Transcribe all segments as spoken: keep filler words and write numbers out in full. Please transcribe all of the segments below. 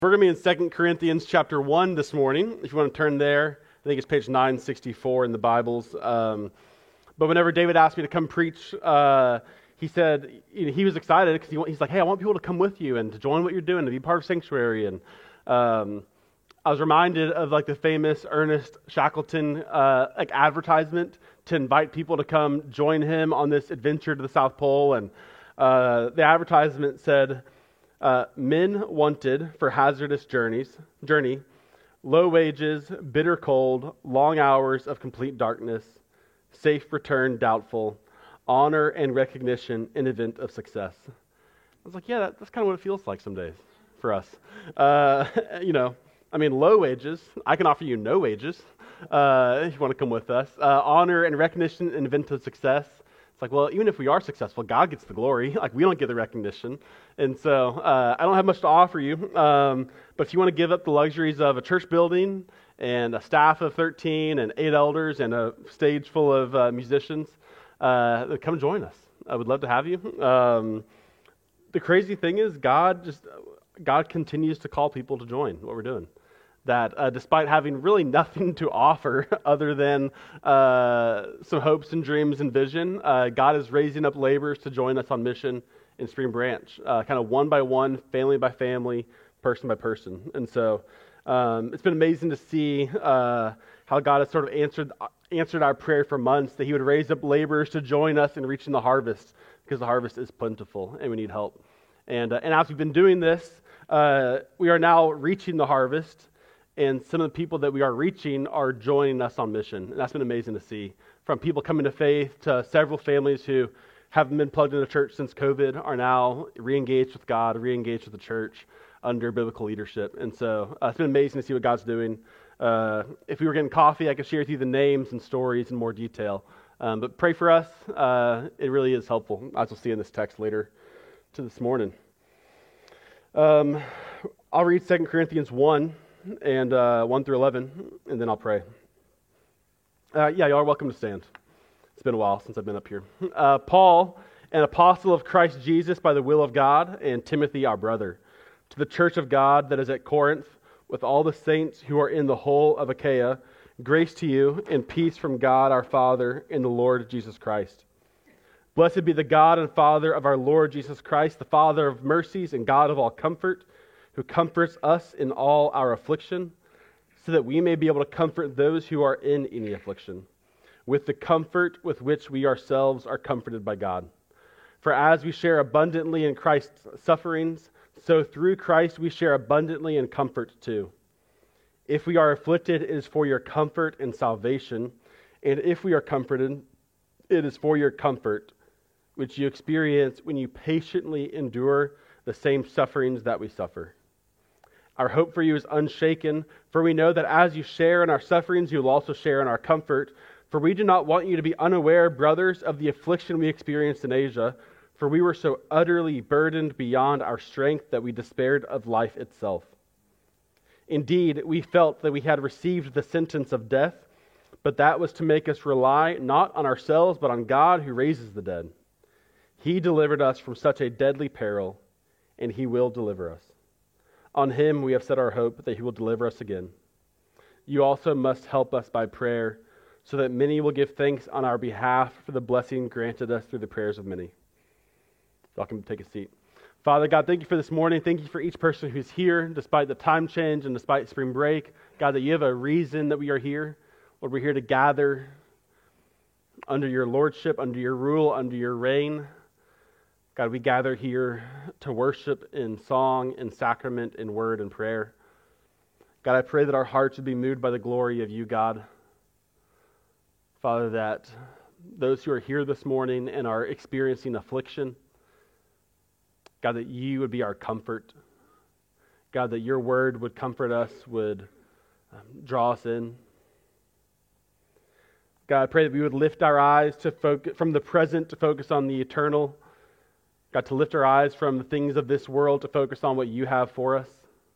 We're going to be in Second Corinthians chapter one this morning. If you want to turn there, I think it's page nine sixty-four in the Bibles. Um, but whenever David asked me to come preach, uh, he said you know, he was excited because he, he's like, hey, I want people to come with you and to join what you're doing, to be part of Sanctuary. And um, I was reminded of like the famous Ernest Shackleton uh, like advertisement to invite people to come join him on this adventure to the South Pole. And uh, the advertisement said, Uh, men wanted for hazardous journeys, journey, low wages, bitter cold, long hours of complete darkness, safe return doubtful, honor and recognition in event of success. I was like, yeah, that, that's kind of what it feels like some days for us. Uh, you know, I mean, low wages. I can offer you no wages uh, if you want to come with us. Uh, honor and recognition in event of success. It's like, well, even if we are successful, God gets the glory. Like, we don't get the recognition. And so uh, I don't have much to offer you. Um, but if you want to give up the luxuries of a church building and a staff of thirteen and eight elders and a stage full of uh, musicians, uh, come join us. I would love to have you. Um, the crazy thing is God just, God continues to call people to join what we're doing. That uh, despite having really nothing to offer other than uh, some hopes and dreams and vision, uh, God is raising up laborers to join us on mission in Spring Branch, uh, kind of one by one, family by family, person by person. And so um, it's been amazing to see uh, how God has sort of answered answered our prayer for months, that He would raise up laborers to join us in reaching the harvest, because the harvest is plentiful and we need help. And, uh, and as we've been doing this, uh, we are now reaching the harvest. And some of the people that we are reaching are joining us on mission. And that's been amazing to see. From people coming to faith to several families who haven't been plugged into church since COVID are now re-engaged with God, re-engaged with the church under biblical leadership. And so uh, it's been amazing to see what God's doing. Uh, if we were getting coffee, I could share with you the names and stories in more detail. Um, but pray for us. Uh, it really is helpful, as we'll see in this text later to this morning. Um, I'll read Second Corinthians one. And uh, one through eleven, and then I'll pray. Uh, yeah, y'all are welcome to stand. It's been a while since I've been up here. Uh, Paul, an apostle of Christ Jesus by the will of God, and Timothy, our brother, to the church of God that is at Corinth, with all the saints who are in the whole of Achaia, grace to you and peace from God our Father and the Lord Jesus Christ. Blessed be the God and Father of our Lord Jesus Christ, the Father of mercies and God of all comfort, who comforts us in all our affliction, so that we may be able to comfort those who are in any affliction, with the comfort with which we ourselves are comforted by God. For as we share abundantly in Christ's sufferings, so through Christ we share abundantly in comfort too. If we are afflicted, it is for your comfort and salvation, and if we are comforted, it is for your comfort, which you experience when you patiently endure the same sufferings that we suffer. Our hope for you is unshaken, for we know that as you share in our sufferings, you will also share in our comfort. For we do not want you to be unaware, brothers, of the affliction we experienced in Asia, for we were so utterly burdened beyond our strength that we despaired of life itself. Indeed, we felt that we had received the sentence of death, but that was to make us rely not on ourselves, but on God who raises the dead. He delivered us from such a deadly peril, and He will deliver us. On Him we have set our hope that He will deliver us again. You also must help us by prayer, so that many will give thanks on our behalf for the blessing granted us through the prayers of many. Y'all can take a seat. Father God, thank you for this morning. Thank you for each person who's here, despite the time change and despite spring break. God, that you have a reason that we are here. Lord, we're here to gather under your lordship, under your rule, under your reign. God, we gather here to worship in song, in sacrament, in word, and prayer. God, I pray that our hearts would be moved by the glory of you, God. Father, that those who are here this morning and are experiencing affliction, God, that you would be our comfort. God, that your word would comfort us, would um, draw us in. God, I pray that we would lift our eyes to focus from the present to focus on the eternal. God, to lift our eyes from the things of this world to focus on what you have for us.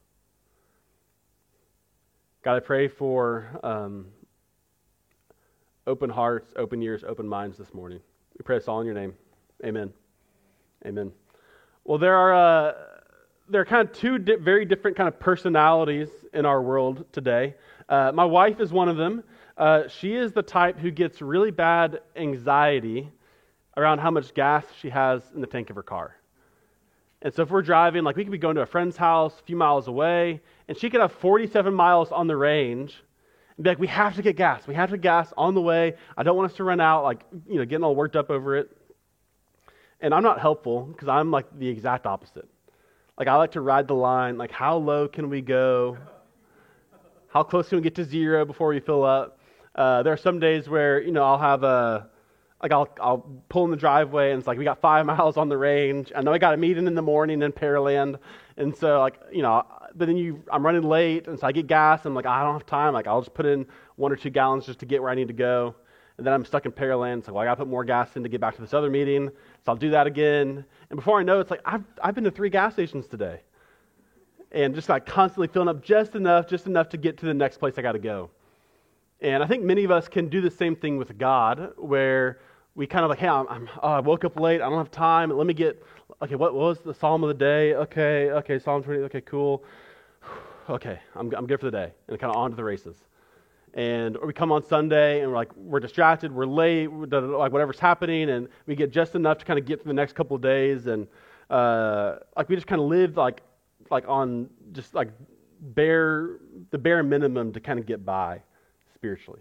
God, I pray for um, open hearts, open ears, open minds this morning. We pray this all in your name. Amen. Amen. Well, there are uh, there are kind of two di- very different kind of personalities in our world today. Uh, my wife is one of them. Uh, she is the type who gets really bad anxiety around how much gas she has in the tank of her car. And so if we're driving, like we could be going to a friend's house a few miles away, and she could have forty-seven miles on the range, and be like, we have to get gas. We have to get gas on the way. I don't want us to run out, like, you know, getting all worked up over it. And I'm not helpful because I'm like the exact opposite. Like I like to ride the line, like how low can we go? How close can we get to zero before we fill up? Uh, there are some days where, you know, I'll have a, like I'll I'll pull in the driveway and it's like we got five miles on the range. I know I got a meeting in the morning in Pearland, and so like you know, but then you I'm running late, and so I get gas. And I'm like I don't have time. Like I'll just put in one or two gallons just to get where I need to go, and then I'm stuck in Pearland. So well, I got to put more gas in to get back to this other meeting. So I'll do that again, and before I know it, it's like I've I've been to three gas stations today, and just like constantly filling up just enough, just enough to get to the next place I got to go. And I think many of us can do the same thing with God, where we kind of like, hey, I'm, I'm, oh, I woke up late. I don't have time. Let me get, okay, what, what was the Psalm of the day? Okay, okay, Psalm twenty. Okay, cool. Okay, I'm, I'm good for the day. And kind of on to the races. And or we come on Sunday and we're like, we're distracted, we're late, we're, like whatever's happening, and we get just enough to kind of get through the next couple of days. And uh, like we just kind of live like, like on just like bare, the bare minimum to kind of get by spiritually.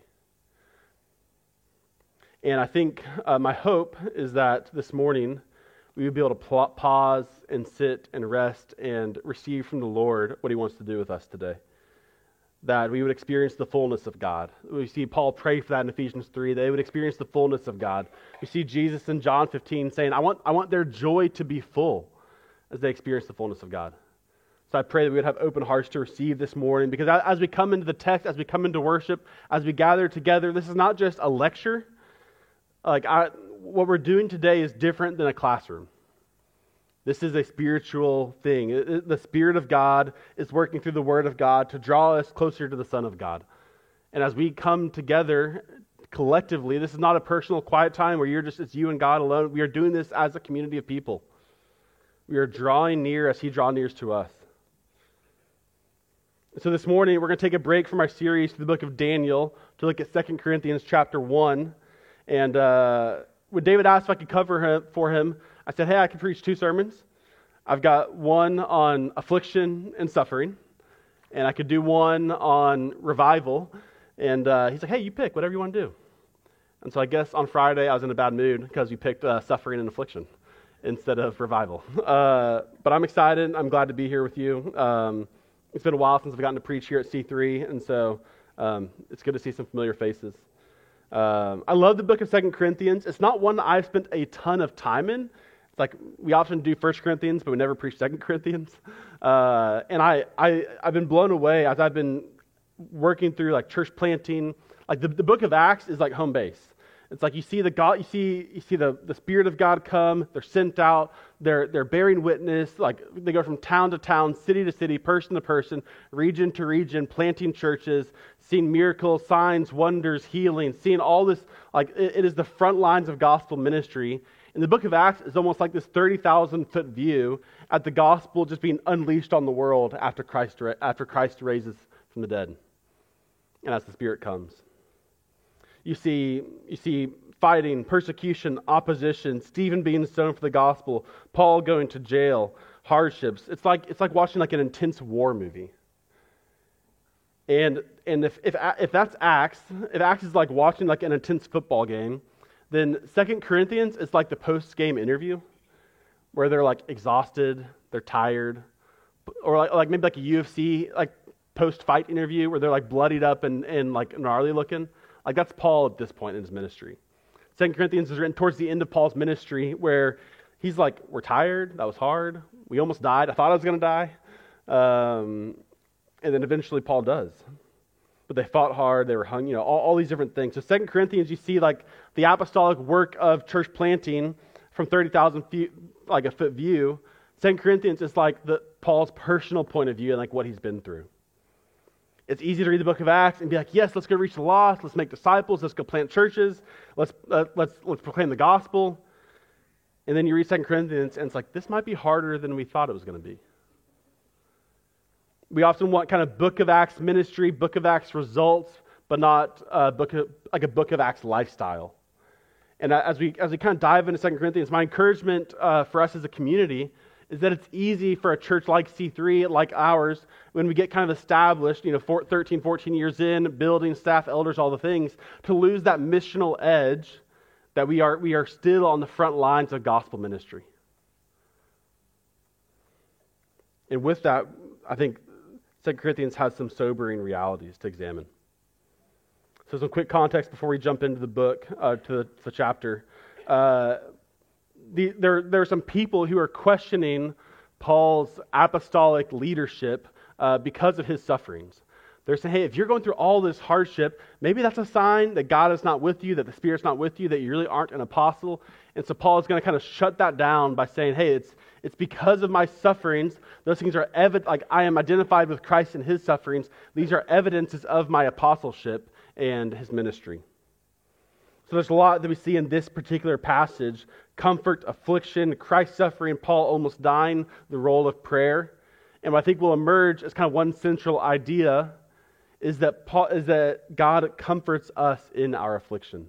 And I think uh, my hope is that this morning we would be able to pl- pause and sit and rest and receive from the Lord what He wants to do with us today. That we would experience the fullness of God. We see Paul pray for that in Ephesians three. They would experience the fullness of God. We see Jesus in John fifteen saying, I want, I want their joy to be full as they experience the fullness of God. So I pray that we would have open hearts to receive this morning, because as we come into the text, as we come into worship, as we gather together, this is not just a lecture. Like I, what we're doing today is different than a classroom. This is a spiritual thing. It, it, the Spirit of God is working through the Word of God to draw us closer to the Son of God. And as we come together collectively, this is not a personal quiet time where you're just, it's you and God alone. We are doing this as a community of people. We are drawing near as He draws near to us. So this morning, we're going to take a break from our series to the book of Daniel to look at Second Corinthians chapter one. And uh, when David asked if I could cover him, for him, I said, hey, I can preach two sermons. I've got one on affliction and suffering, and I could do one on revival. And uh, he's like, hey, you pick whatever you want to do. And so I guess on Friday I was in a bad mood because we picked uh, suffering and affliction instead of revival. Uh, but I'm excited. I'm glad to be here with you. Um, it's been a while since I've gotten to preach here at C three, and so um, it's good to see some familiar faces. Um, I love the book of Second Corinthians. It's not one that I've spent a ton of time in. It's like we often do First Corinthians, but we never preach Second Corinthians. Uh, and I, I, I've been blown away as I've been working through like church planting. Like the, the book of Acts is like home base. It's like you see the God, you see you see the, the Spirit of God come. They're sent out. They're they're bearing witness. Like they go from town to town, city to city, person to person, region to region, planting churches, seeing miracles, signs, wonders, healing, seeing all this. Like it, it is the front lines of gospel ministry. And the book of Acts is almost like this thirty thousand foot view at the gospel just being unleashed on the world after Christ after Christ raises from the dead, and as the Spirit comes. You see, you see fighting, persecution, opposition, Stephen being stoned for the gospel, Paul going to jail, hardships. It's like it's like watching like an intense war movie. And and if if if that's Acts, if Acts is like watching like an intense football game, then Second Corinthians is like the post-game interview, where they're like exhausted, they're tired, or like, like maybe like a U F C like post-fight interview where they're like bloodied up and and like gnarly looking. Like that's Paul at this point in his ministry. Second Corinthians is written towards the end of Paul's ministry where he's like, we're tired, that was hard, we almost died, I thought I was going to die. Um, and then eventually Paul does. But they fought hard, they were hung, you know, all, all these different things. So Second Corinthians, you see like the apostolic work of church planting from thirty thousand feet, like a foot view. Second Corinthians is like the Paul's personal point of view and like what he's been through. It's easy to read the book of Acts and be like, yes, let's go reach the lost, let's make disciples, let's go plant churches, let's uh, let's let's proclaim the gospel. And then you read Second Corinthians and it's like, this might be harder than we thought it was going to be. We often want kind of Book of Acts ministry, Book of Acts results, but not uh, book of, like a Book of Acts lifestyle. And as we as we kind of dive into Second Corinthians, my encouragement uh, for us as a community is that it's easy for a church like C three, like ours, when we get kind of established, you know, four, thirteen, fourteen years in, building, staff, elders, all the things, to lose that missional edge that we are we are still on the front lines of gospel ministry. And with that, I think Second Corinthians has some sobering realities to examine. So some quick context before we jump into the book, uh, to the, the chapter. Uh, the, there, there are some people who are questioning Paul's apostolic leadership uh, because of his sufferings. They're saying, hey, if you're going through all this hardship, maybe that's a sign that God is not with you, that the Spirit's not with you, that you really aren't an apostle. And so Paul is going to kind of shut that down by saying, hey, it's it's because of my sufferings. Those things are evident, like I am identified with Christ in his sufferings. These are evidences of my apostleship and his ministry. So there's a lot that we see in this particular passage: comfort, affliction, Christ's suffering, Paul almost dying, the role of prayer. And what I think will emerge as kind of one central idea is that Paul, is that God comforts us in our affliction.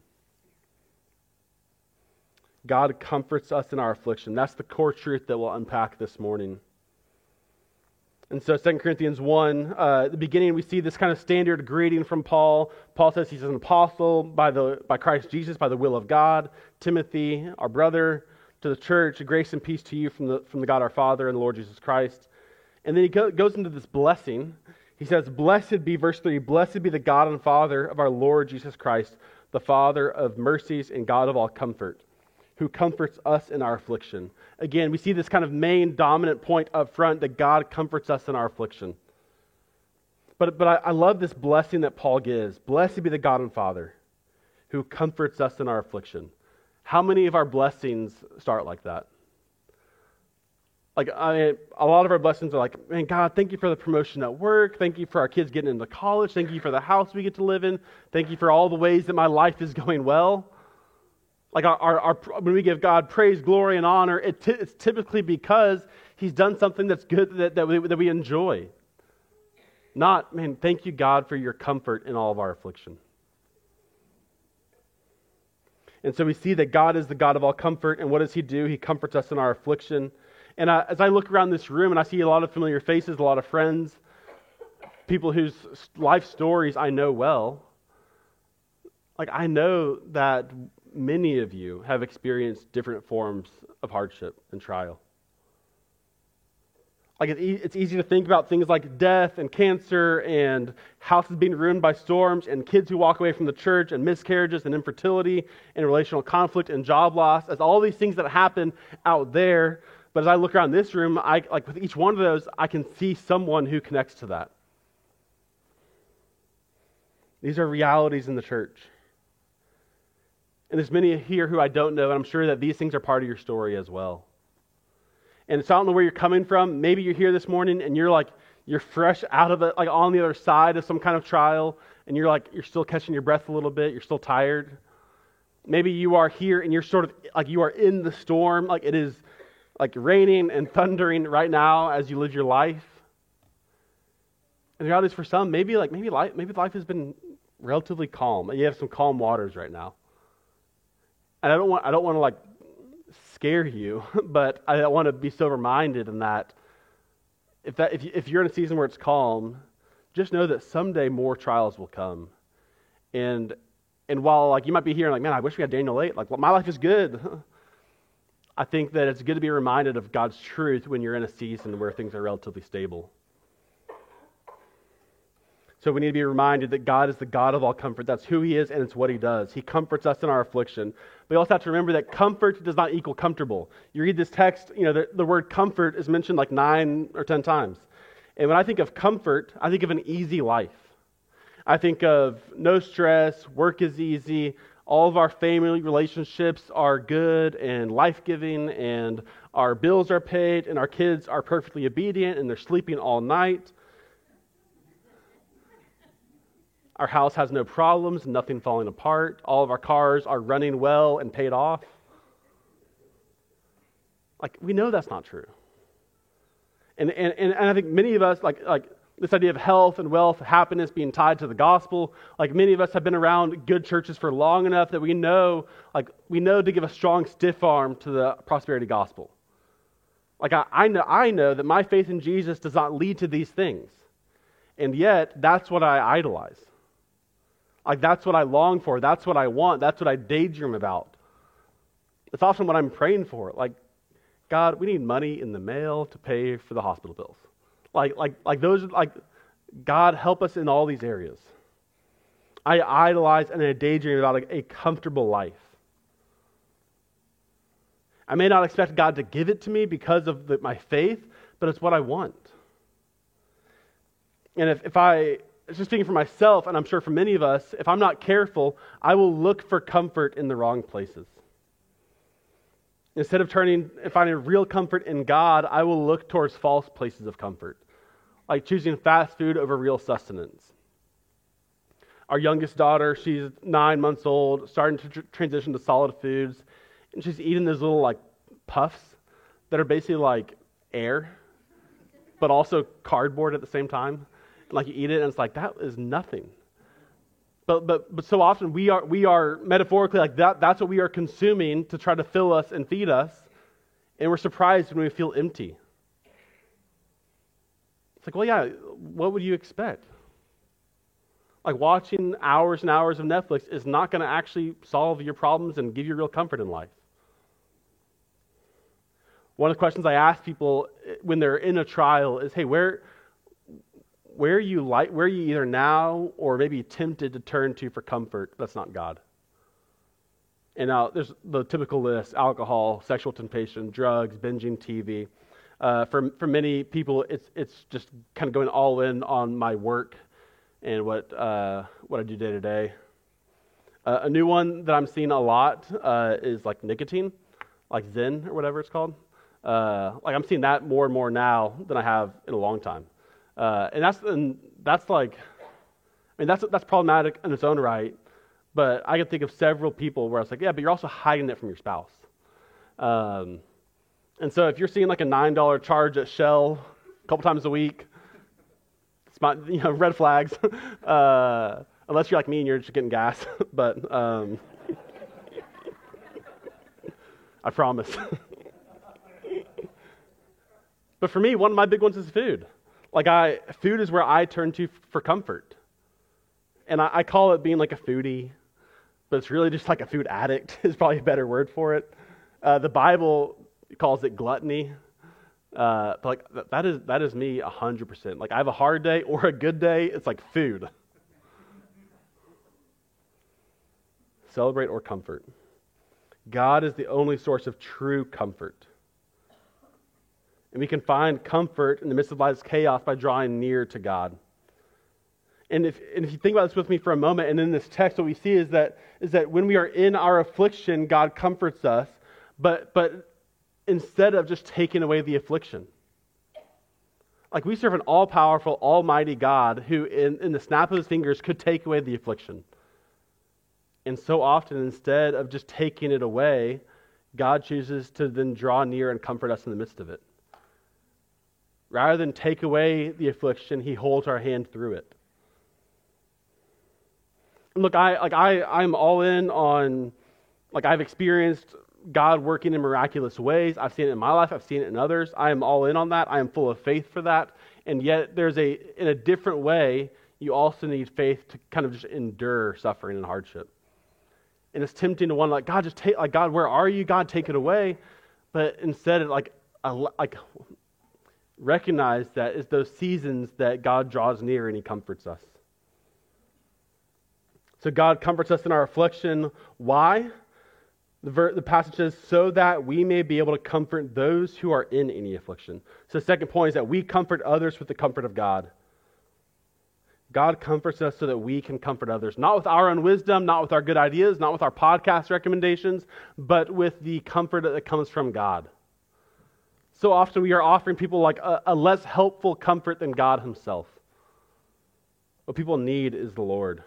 God comforts us in our affliction. That's the core truth that we'll unpack this morning. And so Second Corinthians one, uh, at the beginning we see this kind of standard greeting from Paul. Paul says he's an apostle by the by Christ Jesus, by the will of God. Timothy, our brother, to the church, grace and peace to you from the from the God our Father and the Lord Jesus Christ. And then he go, goes into this blessing. He says, blessed be, verse three, blessed be the God and Father of our Lord Jesus Christ, the Father of mercies and God of all comfort, who comforts us in our affliction. Again, we see this kind of main dominant point up front, that God comforts us in our affliction. But, but I, I love this blessing that Paul gives. Blessed be the God and Father who comforts us in our affliction. How many of our blessings start like that? Like, I mean, a lot of our blessings are like, man, God, thank you for the promotion at work. Thank you for our kids getting into college. Thank you for the house we get to live in. Thank you for all the ways that my life is going well. Like, our, our, our when we give God praise, glory, and honor, it t- it's typically because He's done something that's good, that, that, we, that we enjoy. Not, man, thank you, God, for your comfort in all of our affliction. And so we see that God is the God of all comfort, and what does He do? He comforts us in our affliction. And uh, as I look around this room and I see a lot of familiar faces, a lot of friends, people whose life stories I know well, like I know that many of you have experienced different forms of hardship and trial. Like it's, e- it's easy to think about things like death and cancer and houses being ruined by storms and kids who walk away from the church and miscarriages and infertility and relational conflict and job loss as all these things that happen out there. But as I look around this room, I like with each one of those, I can see someone who connects to that. These are realities in the church. And there's many here who I don't know, and I'm sure that these things are part of your story as well. And so I don't know where you're coming from. Maybe you're here this morning and you're like, you're fresh out of it, like on the other side of some kind of trial, and you're like, you're still catching your breath a little bit, you're still tired. Maybe you are here and you're sort of like you are in the storm, like it is like raining and thundering right now as you live your life. And the reality is, for some, maybe like maybe life maybe life has been relatively calm. You have some calm waters right now. And I don't want I don't want to like scare you, but I want to be sober-minded in that if that if you, if you're in a season where it's calm, just know that someday more trials will come. And and while like you might be here and like, man, I wish we had Daniel eight. Like, well, my life is good. I think that it's good to be reminded of God's truth when you're in a season where things are relatively stable. So we need to be reminded that God is the God of all comfort. That's who He is, and it's what He does. He comforts us in our affliction. But you also have to remember that comfort does not equal comfortable. You read this text, you know, the, the word comfort is mentioned like nine or ten times. And when I think of comfort, I think of an easy life. I think of no stress, work is easy, all of our family relationships are good and life-giving, and our bills are paid, and our kids are perfectly obedient, and they're sleeping all night. Our house has no problems, nothing falling apart. All of our cars are running well and paid off. Like, we know that's not true. And and, and I think many of us, like, like This idea of health and wealth, happiness being tied to the gospel. Like many of us have been around good churches for long enough that we know, like we know to give a strong stiff arm to the prosperity gospel. Like I, I know, I know that my faith in Jesus does not lead to these things, and yet that's what I idolize. Like that's what I long for. That's what I want. That's what I daydream about. It's often what I'm praying for. Like, God, we need money in the mail to pay for the hospital bills. Like, like, like those, like, God, help us in all these areas. I idolize and I daydream about a, a comfortable life. I may not expect God to give it to me because of the, my faith, but it's what I want. And if, if I, just speaking for myself, and I'm sure for many of us, if I'm not careful, I will look for comfort in the wrong places. Instead of turning and finding real comfort in God, I will look towards false places of comfort, like choosing fast food over real sustenance. Our youngest daughter, she's nine months old, starting to tr- transition to solid foods, and she's eating those little like puffs that are basically like air, but also cardboard at the same time. Like you eat it, and it's like that is nothing. But but but so often we are we are metaphorically like that. That's what we are consuming to try to fill us and feed us, and we're surprised when we feel empty. It's like, well, yeah, what would you expect? Like watching hours and hours of Netflix is not going to actually solve your problems and give you real comfort in life. One of the questions I ask people when they're in a trial is, hey, where where are you like where are you either now or maybe tempted to turn to for comfort that's not God? And now there's the typical list: alcohol, sexual temptation, drugs, binging T V. Uh, for for many people, it's it's just kind of going all in on my work and what uh, what I do day to day. Uh, a new one that I'm seeing a lot uh, is like nicotine, like Zen or whatever it's called. Uh, like I'm seeing that more and more now than I have in a long time. Uh, and that's and that's like, I mean, that's that's problematic in its own right. But I can think of several people where it's like, yeah, but you're also hiding it from your spouse. Um, and so if you're seeing like a nine dollar charge at Shell a couple times a week, it's not, you know, red flags. uh, unless you're like me and you're just getting gas. But um, I promise. But for me, one of my big ones is food. Like I, food is where I turn to for comfort. And I, I call it being like a foodie, but it's really just like a food addict is probably a better word for it. Uh, the Bible calls it gluttony. Uh, but like that is that is me a hundred percent. Like I have a hard day or a good day, it's like food. Celebrate or comfort. God is the only source of true comfort. And we can find comfort in the midst of life's chaos by drawing near to God. And if and if you think about this with me for a moment, and in this text, what we see is that is that when we are in our affliction, God comforts us, but but instead of just taking away the affliction. Like we serve an all-powerful, almighty God who in, in the snap of his fingers could take away the affliction. And so often, instead of just taking it away, God chooses to then draw near and comfort us in the midst of it. Rather than take away the affliction, he holds our hand through it. And look, I like I I'm all in on, like I've experienced God working in miraculous ways. I've seen it in my life. I've seen it in others. I am all in on that. I am full of faith for that. And yet, there's a in a different way, you also need faith to kind of just endure suffering and hardship. And it's tempting to want to like God just take like God, where are you? God, take it away. But instead, like a, like. recognize that it's those seasons that God draws near and he comforts us. So God comforts us in our affliction. Why? The, ver- the passage says, so that we may be able to comfort those who are in any affliction. So the second point is that we comfort others with the comfort of God. God comforts us so that we can comfort others, not with our own wisdom, not with our good ideas, not with our podcast recommendations, but with the comfort that comes from God. So often we are offering people like a, a less helpful comfort than God himself. What people need is the Lord.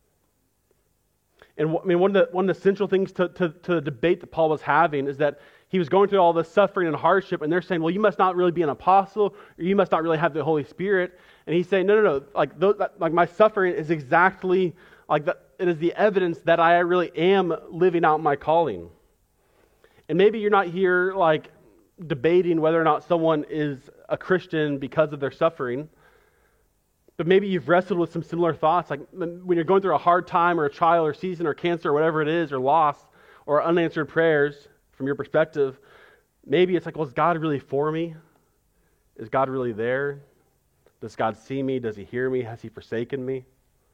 And I mean, one of the one of the central things to, to, to the debate that Paul was having is that he was going through all this suffering and hardship, and they're saying, well, you must not really be an apostle, or you must not really have the Holy Spirit. And he's saying, no, no, no, like, those, like my suffering is exactly like that. It is the evidence that I really am living out my calling. And maybe you're not here like debating whether or not someone is a Christian because of their suffering, but maybe you've wrestled with some similar thoughts, like when you're going through a hard time or a trial or season or cancer or whatever it is, or loss or unanswered prayers from your perspective. Maybe it's like, well, is God really for me? Is God really there? Does God see me? Does he hear me? Has he forsaken me?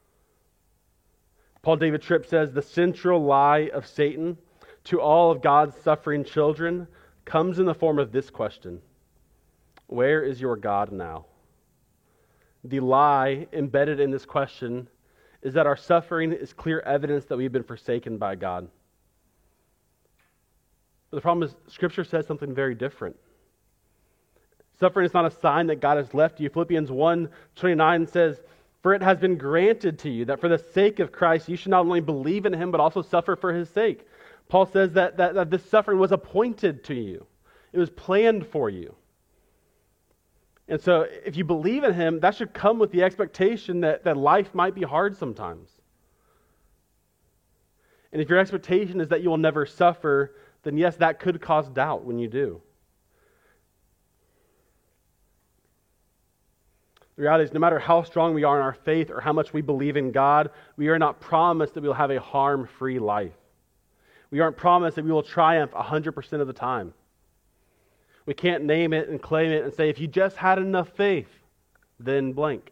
Paul David Tripp says, the central lie of Satan to all of God's suffering children comes in the form of this question: where is your God now? The lie embedded in this question is that our suffering is clear evidence that we've been forsaken by God. But the problem is, Scripture says something very different. Suffering is not a sign that God has left you. Philippians one twenty-nine says, for it has been granted to you that for the sake of Christ you should not only believe in him, but also suffer for his sake. Paul says that, that, that this suffering was appointed to you. It was planned for you. And so if you believe in him, that should come with the expectation that, that life might be hard sometimes. And if your expectation is that you will never suffer, then yes, that could cause doubt when you do. The reality is, no matter how strong we are in our faith or how much we believe in God, we are not promised that we will have a harm-free life. We aren't promised that we will triumph one hundred percent of the time. We can't name it and claim it and say, if you just had enough faith, then blank.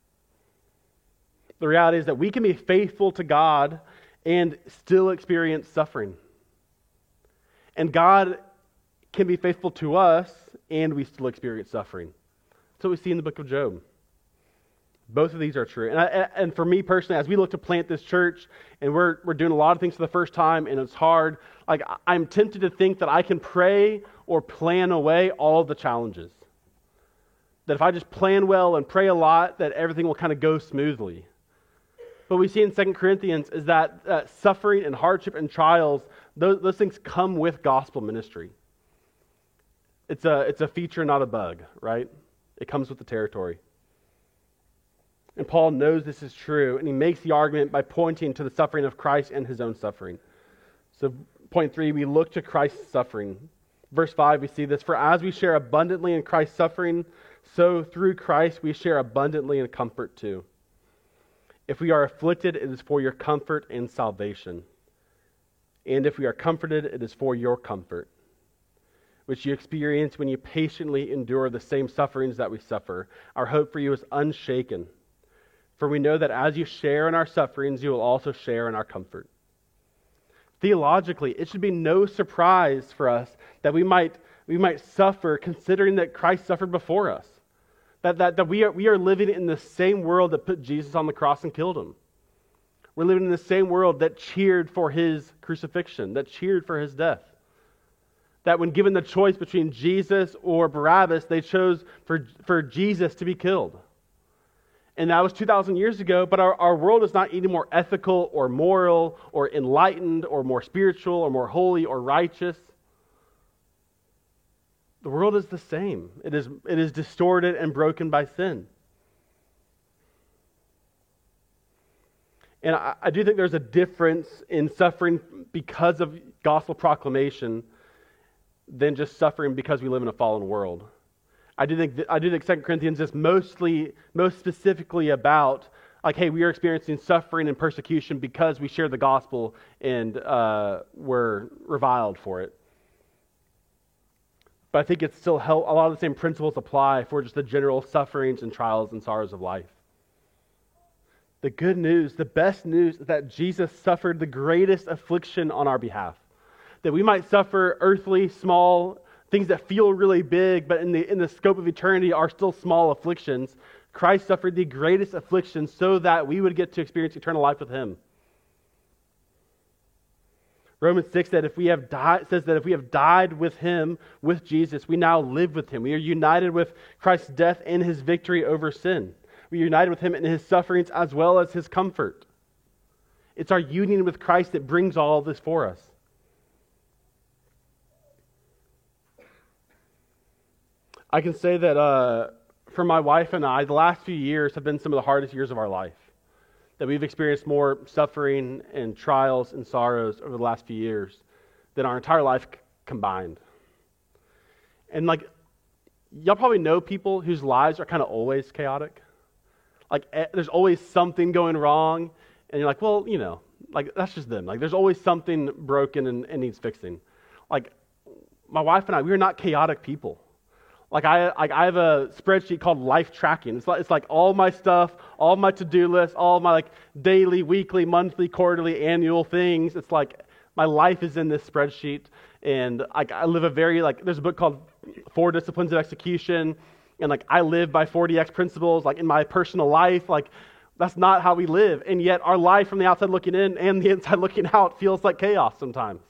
The reality is that we can be faithful to God and still experience suffering. And God can be faithful to us and we still experience suffering. That's what we see in the book of Job. Both of these are true. And, I, and for me personally, as we look to plant this church, and we're we're doing a lot of things for the first time, and it's hard, like I'm tempted to think that I can pray or plan away all of the challenges. That if I just plan well and pray a lot, that everything will kind of go smoothly. But we see in Second Corinthians is that uh, suffering and hardship and trials, those, those things come with gospel ministry. It's a, it's a feature, not a bug, right? It comes with the territory. And Paul knows this is true, and he makes the argument by pointing to the suffering of Christ and his own suffering. So point three, we look to Christ's suffering. Verse five, we see this: for as we share abundantly in Christ's suffering, so through Christ we share abundantly in comfort too. If we are afflicted, it is for your comfort and salvation. And if we are comforted, it is for your comfort, which you experience when you patiently endure the same sufferings that we suffer. Our hope for you is unshaken. For we know that as you share in our sufferings, you will also share in our comfort. Theologically, it should be no surprise for us that we might we might suffer, considering that Christ suffered before us. That, that, that we are we are living in the same world that put Jesus on the cross and killed him. We're living in the same world that cheered for his crucifixion, that cheered for his death. That when given the choice between Jesus or Barabbas, they chose for, for Jesus to be killed. And that was two thousand years ago, but our, our world is not any more ethical or moral or enlightened or more spiritual or more holy or righteous. The world is the same. It is, it is distorted and broken by sin. And I, I do think there's a difference in suffering because of gospel proclamation than just suffering because we live in a fallen world. I do think I do think Second Corinthians is mostly, most specifically about, like, hey, we are experiencing suffering and persecution because we share the gospel and uh, we're reviled for it. But I think it's still help, a lot of the same principles apply for just the general sufferings and trials and sorrows of life. The good news, the best news, is that Jesus suffered the greatest affliction on our behalf. That we might suffer earthly, small things that feel really big, but in the in the scope of eternity are still small afflictions. Christ suffered the greatest affliction so that we would get to experience eternal life with him. Romans six said if we have died, says that if we have died with him, with Jesus, we now live with him. We are united with Christ's death and his victory over sin. We are united with him in his sufferings as well as his comfort. It's our union with Christ that brings all this for us. I can say that uh, for my wife and I, the last few years have been some of the hardest years of our life. That we've experienced more suffering and trials and sorrows over the last few years than our entire life c- combined. And like, y'all probably know people whose lives are kind of always chaotic. Like, eh, there's always something going wrong, and you're like, well, you know, like that's just them. Like, there's always something broken and, and needs fixing. Like, my wife and I, we are not chaotic people. Like I, like I have a spreadsheet called life tracking. It's like it's like all my stuff, all my to-do lists, all my like daily, weekly, monthly, quarterly, annual things. It's like my life is in this spreadsheet, and like I live a very like. There's a book called Four Disciplines of Execution, and like I live by forty X principles. Like in my personal life, like that's not how we live, and yet our life from the outside looking in and the inside looking out feels like chaos sometimes.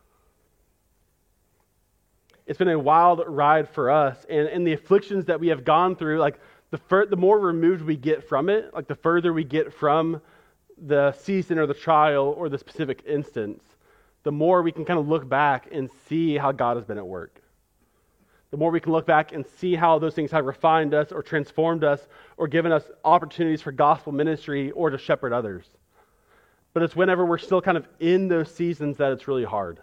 It's been a wild ride for us, and, and the afflictions that we have gone through, like the fur, the more removed we get from it, like the further we get from the season or the trial or the specific instance, the more we can kind of look back and see how God has been at work. The more we can look back and see how those things have refined us or transformed us or given us opportunities for gospel ministry or to shepherd others. But it's whenever we're still kind of in those seasons that it's really hard.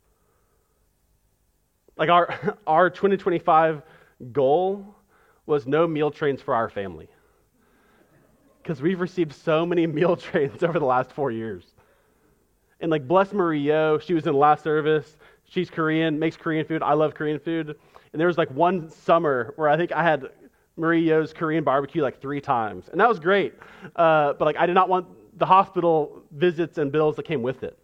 Like our our twenty twenty-five goal was no meal trains for our family. Because we've received so many meal trains over the last four years. And like bless Marie Yo, she was in the last service. She's Korean, makes Korean food. I love Korean food. And there was like one summer where I think I had Marie Yo's Korean barbecue like three times. And that was great. Uh, but like I did not want the hospital visits and bills that came with it.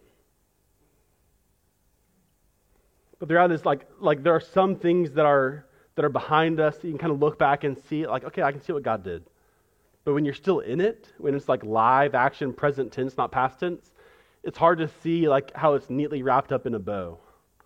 But the reality is, like, like there are some things that are that are behind us that you can kind of look back and see, like, okay, I can see what God did. But when you're still in it, when it's like live action, present tense, not past tense, it's hard to see like how it's neatly wrapped up in a bow.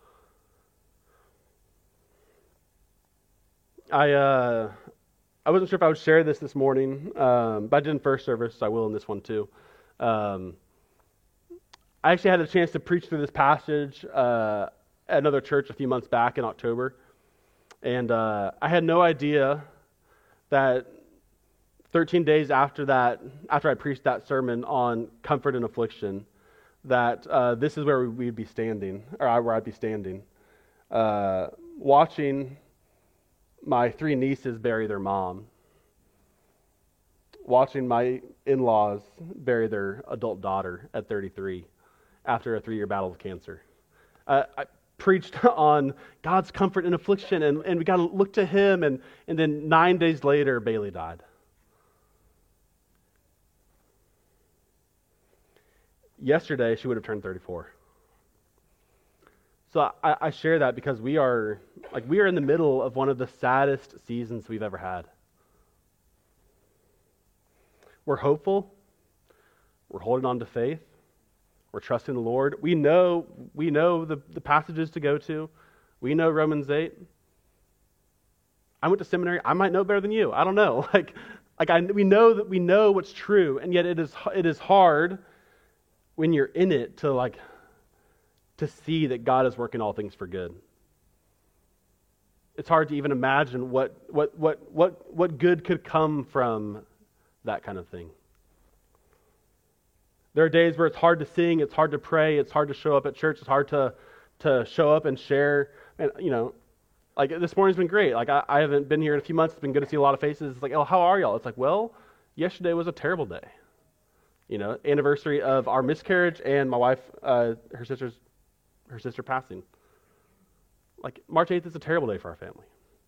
I uh, I wasn't sure if I would share this this morning, um, but I did in first service, so I will in this one too. Um, I actually had a chance to preach through this passage uh, at another church a few months back in October. And uh, I had no idea that thirteen days after that, after I preached that sermon on comfort and affliction, that uh, this is where we'd be standing, or where I'd be standing, uh, watching my three nieces bury their mom, watching my in-laws bury their adult daughter at thirty-three after a three-year battle with cancer. Uh, I preached on God's comfort in affliction, and, and we got to look to Him, and, and then nine days later, Bailey died. Yesterday, she would have turned thirty-four. So I, I share that because we are like we are in the middle of one of the saddest seasons we've ever had. We're hopeful. We're holding on to faith. We're trusting the Lord. We know we know the, the passages to go to. We know Romans eight. I went to seminary. I might know better than you. I don't know. Like like I we know that we know what's true, and yet it is it is hard when you're in it to like to see that God is working all things for good. It's hard to even imagine what what what what what good could come from that kind of thing. There are days where it's hard to sing, it's hard to pray, it's hard to show up at church, it's hard to to show up and share. And you know, like this morning's been great. Like I, I haven't been here in a few months. It's been good to see a lot of faces. It's like, oh, how are y'all? It's like, well, yesterday was a terrible day. You know, anniversary of our miscarriage and my wife, uh, her sister's, her sister passing. Like March eighth is a terrible day for our family.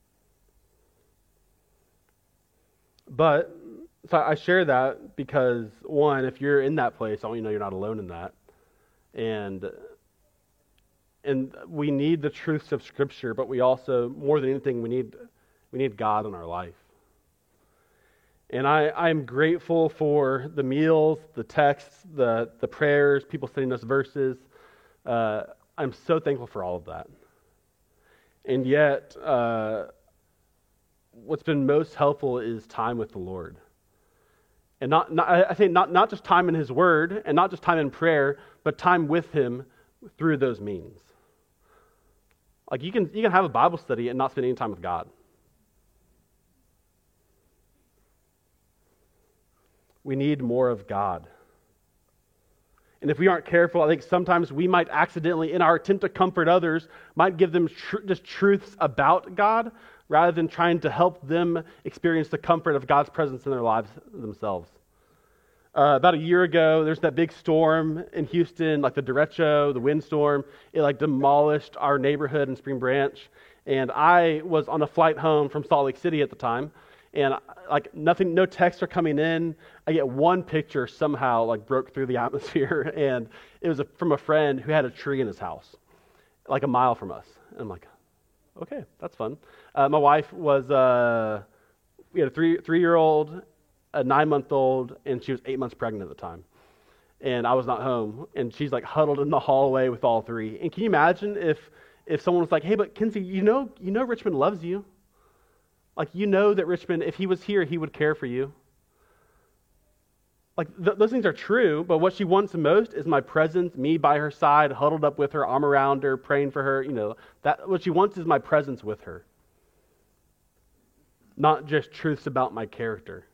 But so I share that because one, if you're in that place, I want you to know you're not alone in that, and and we need the truths of Scripture, but we also, more than anything, we need we need God in our life. And I, I'm grateful for the meals, the texts, the, the prayers, people sending us verses. Uh, I'm so thankful for all of that. And yet, uh, what's been most helpful is time with the Lord. And not, not I think not, not just time in His Word, and not just time in prayer, but time with Him through those means. Like you can you can have a Bible study and not spend any time with God. We need more of God. And if we aren't careful, I think sometimes we might accidentally, in our attempt to comfort others, might give them tr- just truths about God rather than trying to help them experience the comfort of God's presence in their lives themselves. Uh, about a year ago, there's that big storm in Houston, like the derecho, the windstorm. It like demolished our neighborhood in Spring Branch. And I was on a flight home from Salt Lake City at the time. And like nothing, no texts are coming in. I get one picture somehow like broke through the atmosphere, and it was a, from a friend who had a tree in his house, like a mile from us. And I'm like, okay, that's fun. Uh, my wife was, uh, we had a three three year old, a nine month old, and she was eight months pregnant at the time. And I was not home, and she's like huddled in the hallway with all three. And can you imagine if if someone was like, hey, but Kinsey, you know, you know, Richmond loves you. Like, you know that Richmond, if he was here, he would care for you. Like, th- those things are true, but what she wants the most is my presence, me by her side, huddled up with her, arm around her, praying for her. You know, that what she wants is my presence with her, not just truths about my character.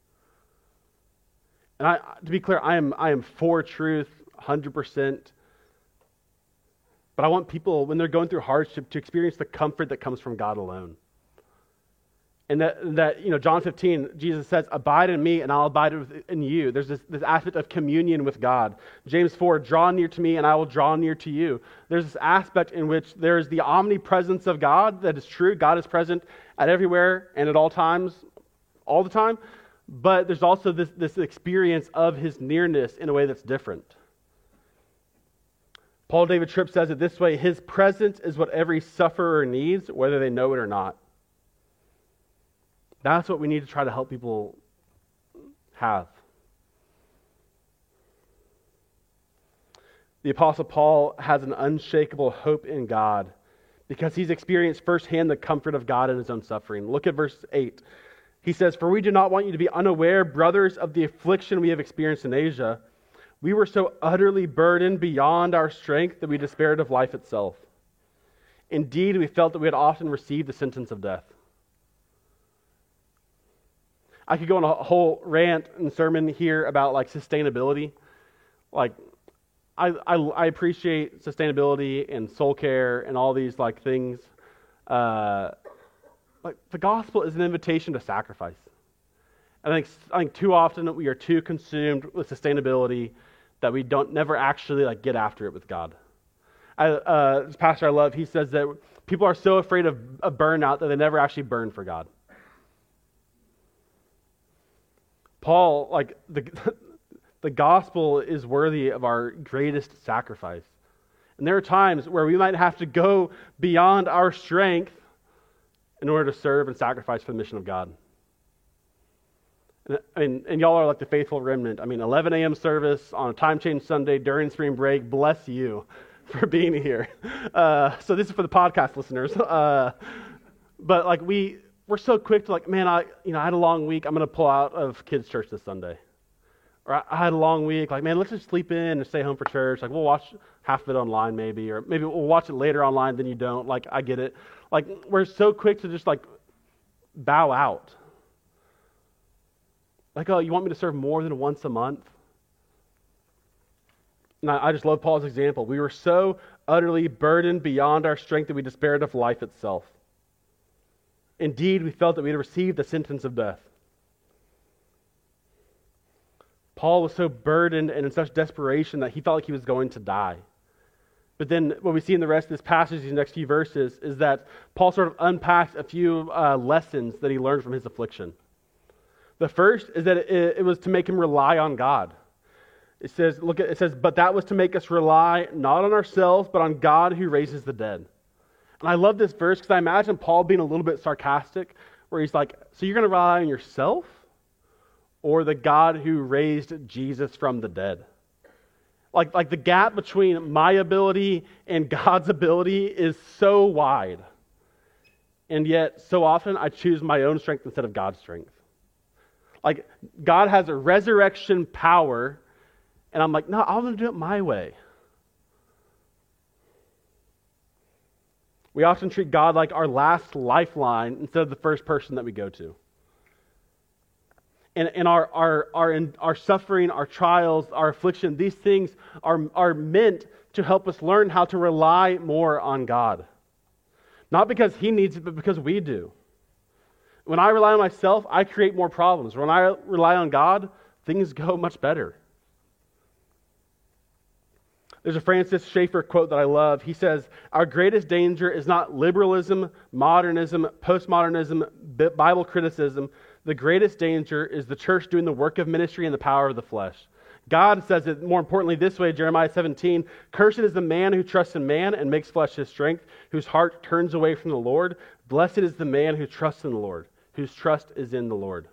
And I, to be clear, I am I am for truth, one hundred percent. But I want people, when they're going through hardship, to experience the comfort that comes from God alone. And that, that, you know, John fifteen, Jesus says, abide in me and I'll abide in you. There's this, this aspect of communion with God. James four, draw near to me and I will draw near to you. There's this aspect in which there is the omnipresence of God that is true. God is present at everywhere and at all times, all the time. But there's also this, this experience of his nearness in a way that's different. Paul David Tripp says it this way, his presence is what every sufferer needs, whether they know it or not. That's what we need to try to help people have. The Apostle Paul has an unshakable hope in God because he's experienced firsthand the comfort of God in his own suffering. Look at verse eight. He says, for we do not want you to be unaware, brothers, of the affliction we have experienced in Asia. We were so utterly burdened beyond our strength that we despaired of life itself. Indeed, we felt that we had often received the sentence of death. I could go on a whole rant and sermon here about like sustainability. Like, I, I, I appreciate sustainability and soul care and all these like things. Uh, like the gospel is an invitation to sacrifice. And I think I think too often we are too consumed with sustainability that we don't never actually like get after it with God. I, uh, this pastor I love, he says that people are so afraid of, of burnout that they never actually burn for God. Paul, like, the, the gospel is worthy of our greatest sacrifice. And there are times where we might have to go beyond our strength in order to serve and sacrifice for the mission of God. And, and, and y'all are like the faithful remnant. I mean, eleven a.m. service on a time change Sunday during spring break. Bless you for being here. Uh, so this is for the podcast listeners. Uh, but like we... We're so quick to like, man, I you know I had a long week. I'm going to pull out of kids' church this Sunday. Or I, I had a long week. Like, man, let's just sleep in and stay home for church. Like, we'll watch half of it online maybe. Or maybe we'll watch it later online than you don't. Like, I get it. Like, we're so quick to just like bow out. Like, oh, you want me to serve more than once a month? And I, I just love Paul's example. We were so utterly burdened beyond our strength that we despaired of life itself. Indeed, we felt that we had received the sentence of death. Paul was so burdened and in such desperation that he felt like he was going to die. But then what we see in the rest of this passage, these next few verses, is that Paul sort of unpacks a few uh, lessons that he learned from his affliction. The first is that it, it was to make him rely on God. It says, look at it says, but that was to make us rely not on ourselves, but on God who raises the dead. And I love this verse because I imagine Paul being a little bit sarcastic, where he's like, so you're going to rely on yourself or the God who raised Jesus from the dead? Like, like the gap between my ability and God's ability is so wide. And yet, so often, I choose my own strength instead of God's strength. Like, God has a resurrection power, and I'm like, no, I'm going to do it my way. We often treat God like our last lifeline instead of the first person that we go to. And, and our, our, our, in, our suffering, our trials, our affliction, these things are, are meant to help us learn how to rely more on God. Not because He needs it, but because we do. When I rely on myself, I create more problems. When I rely on God, things go much better. There's a Francis Schaeffer quote that I love. He says, "Our greatest danger is not liberalism, modernism, postmodernism, Bible criticism. The greatest danger is the church doing the work of ministry in the power of the flesh." God says it more importantly this way, Jeremiah seventeen, "Cursed is the man who trusts in man and makes flesh his strength, whose heart turns away from the Lord. Blessed is the man who trusts in the Lord, whose trust is in the Lord."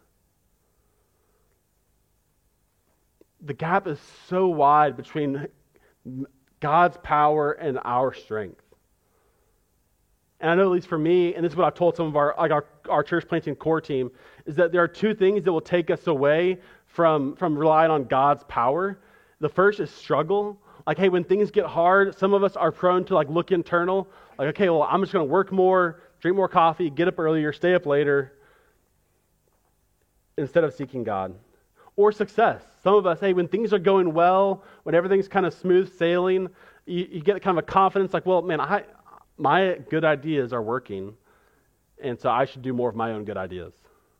The gap is so wide between God's power and our strength. And I know, at least for me, and this is what I've told some of our like our, our church planting core team, is that there are two things that will take us away from, from relying on God's power. The first is struggle. Like, hey, when things get hard, some of us are prone to like look internal. Like, okay, well, I'm just going to work more, drink more coffee, get up earlier, stay up later, instead of seeking God. Or success. Some of us, hey, when things are going well, when everything's kind of smooth sailing, you, you get kind of a confidence like, well, man, I, my good ideas are working, and so I should do more of my own good ideas.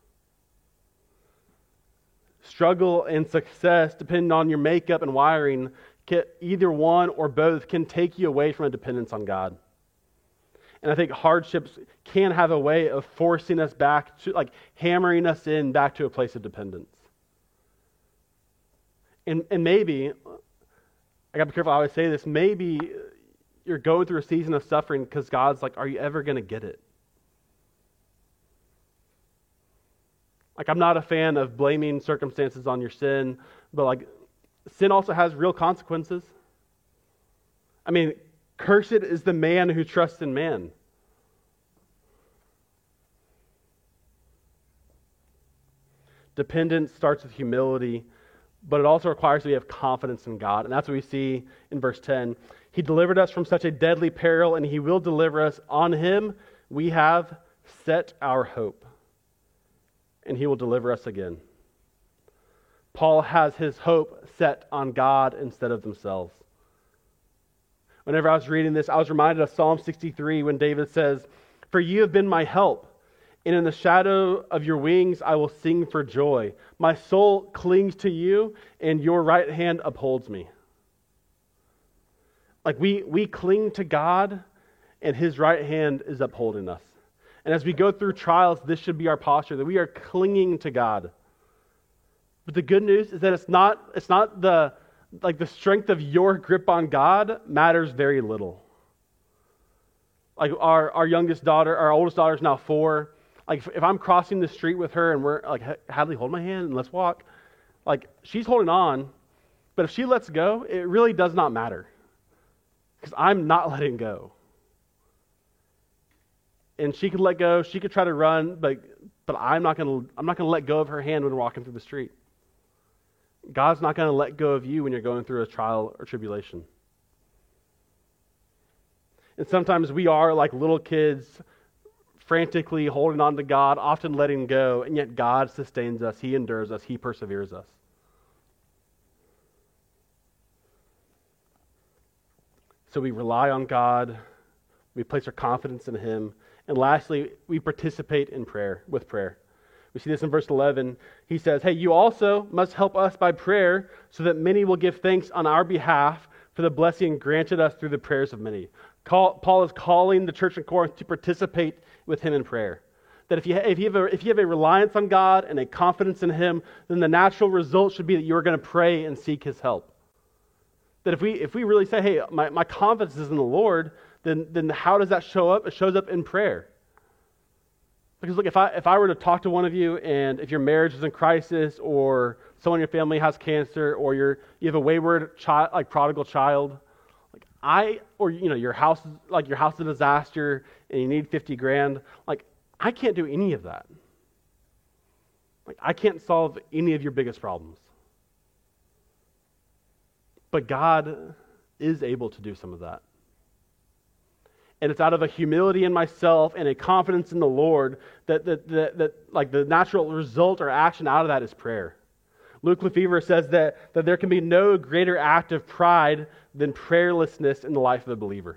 Struggle and success, depending on your makeup and wiring, can, either one or both can take you away from a dependence on God. And I think hardships can have a way of forcing us back to, like, hammering us in back to a place of dependence. And, and maybe, I got to be careful how I say this, maybe you're going through a season of suffering because God's like, are you ever going to get it? Like, I'm not a fan of blaming circumstances on your sin, but like, sin also has real consequences. I mean, cursed is the man who trusts in man. Dependence starts with humility, but it also requires that we have confidence in God. And that's what we see in verse ten. He delivered us from such a deadly peril, and He will deliver us. On Him we have set our hope, and He will deliver us again. Paul has his hope set on God instead of themselves. Whenever I was reading this, I was reminded of Psalm sixty-three when David says, "For you have been my help, and in the shadow of your wings I will sing for joy. My soul clings to you, and your right hand upholds me." Like, we, we cling to God, and His right hand is upholding us. And as we go through trials, this should be our posture, that we are clinging to God. But the good news is that it's not, it's not the, like the strength of your grip on God matters very little. Like our, our youngest daughter, our oldest daughter is now four. Like, if, if I'm crossing the street with her and we're like, Hadley, hold my hand and let's walk. Like, she's holding on, but if she lets go, it really does not matter. Because I'm not letting go. And she could let go, she could try to run, but but I'm not gonna I'm not gonna let go of her hand when we're walking through the street. God's not gonna let go of you when you're going through a trial or tribulation. And sometimes we are like little kids, frantically holding on to God, often letting go, and yet God sustains us, He endures us, He perseveres us. So we rely on God, we place our confidence in Him, and lastly, we participate in prayer, with prayer. We see this in verse eleven. He says, "Hey, you also must help us by prayer, so that many will give thanks on our behalf for the blessing granted us through the prayers of many." Paul is calling the church in Corinth to participate with him in prayer. That if you, if you have a, if you have a reliance on God and a confidence in Him, then the natural result should be that you're going to pray and seek His help. That if we if we really say, hey, my, my confidence is in the Lord, then then how does that show up? It shows up in prayer. Because look, if I if I were to talk to one of you, and if your marriage is in crisis, or someone in your family has cancer, or you're you have a wayward child, like prodigal child, like I or you know your house is like your house is a disaster and you need fifty grand, like I can't do any of that. Like I can't solve any of your biggest problems. But God is able to do some of that. And it's out of a humility in myself and a confidence in the Lord that, that, that, that like the natural result or action out of that is prayer. Luke Lefevre says that, that there can be no greater act of pride than prayerlessness in the life of a believer.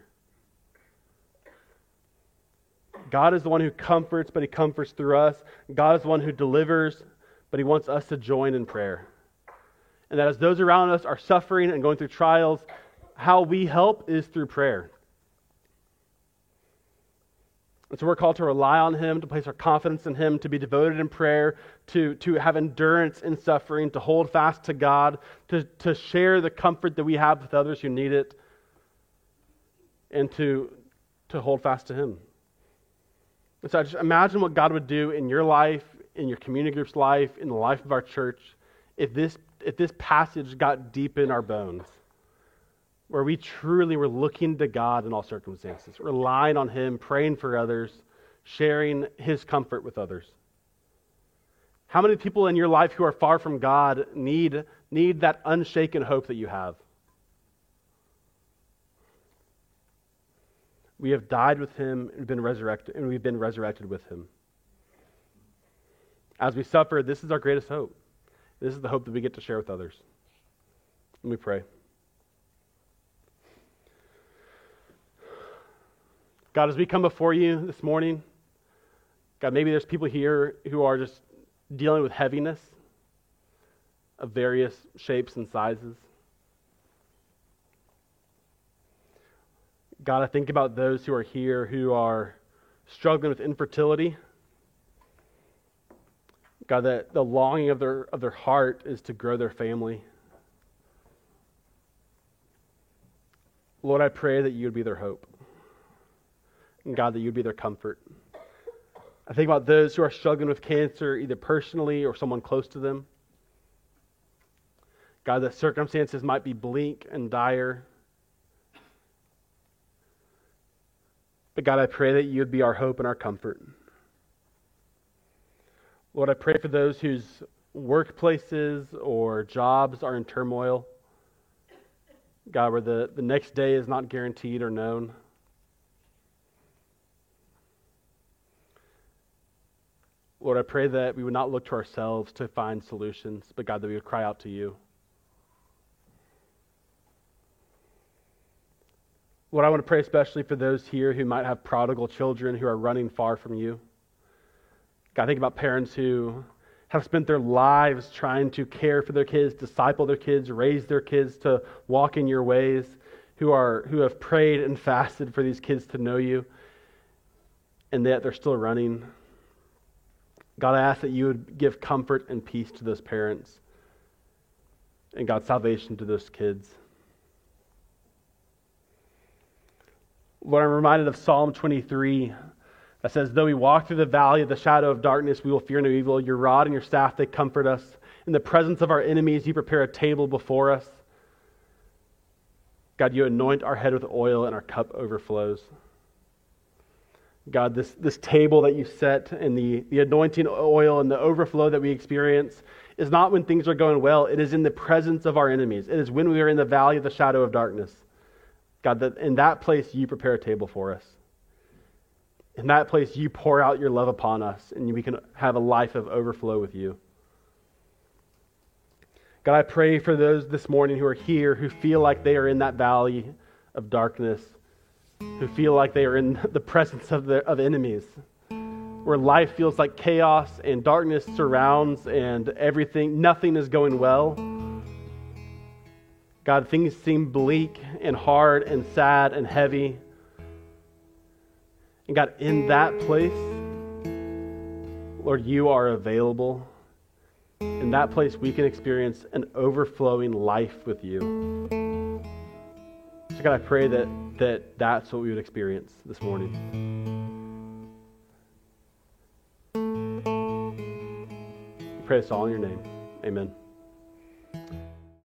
God is the one who comforts, but he comforts through us. God is the one who delivers, but he wants us to join in prayer. And that as those around us are suffering and going through trials, how we help is through prayer. And so we're called to rely on him, to place our confidence in him, to be devoted in prayer, to, to have endurance in suffering, to hold fast to God, to, to share the comfort that we have with others who need it, and to, to hold fast to him. And so I just imagine what God would do in your life, in your community group's life, in the life of our church, if this if this passage got deep in our bones, where we truly were looking to God in all circumstances, relying on him, praying for others, sharing his comfort with others. How many people in your life who are far from God need, need that unshaken hope that you have? We have died with him and been resurrected, and we've been resurrected with him. As we suffer, this is our greatest hope. This is the hope that we get to share with others. Let me pray. God, as we come before you this morning, God, maybe there's people here who are just dealing with heaviness of various shapes and sizes. God, I think about those who are here who are struggling with infertility. God, that the longing of their of their heart is to grow their family. Lord, I pray that you would be their hope. And God, that you would be their comfort. I think about those who are struggling with cancer, either personally or someone close to them. God, that circumstances might be bleak and dire. But God, I pray that you would be our hope and our comfort. Lord, I pray for those whose workplaces or jobs are in turmoil. God, where the, the next day is not guaranteed or known. Lord, I pray that we would not look to ourselves to find solutions, but God, that we would cry out to you. Lord, I want to pray especially for those here who might have prodigal children who are running far from you. God, think about parents who have spent their lives trying to care for their kids, disciple their kids, raise their kids to walk in your ways, who are who have prayed and fasted for these kids to know you, and yet they're still running. God, I ask that you would give comfort and peace to those parents, and God, salvation to those kids. Lord, I'm reminded of Psalm twenty-three that says, though we walk through the valley of the shadow of darkness, we will fear no evil. Your rod and your staff, they comfort us. In the presence of our enemies, you prepare a table before us. God, you anoint our head with oil and our cup overflows. God, this, this table that you set and the, the anointing oil and the overflow that we experience is not when things are going well. It is in the presence of our enemies. It is when we are in the valley of the shadow of darkness. God, that in that place you prepare a table for us. In that place you pour out your love upon us, and we can have a life of overflow with you. God, I pray for those this morning who are here who feel like they are in that valley of darkness, who feel like they are in the presence of the of enemies, where life feels like chaos and darkness surrounds and everything, nothing is going well. God, things seem bleak and hard and sad and heavy. And God, in that place, Lord, you are available. In that place, we can experience an overflowing life with you. So God, I pray that, that that's what we would experience this morning. We pray this all in your name. Amen.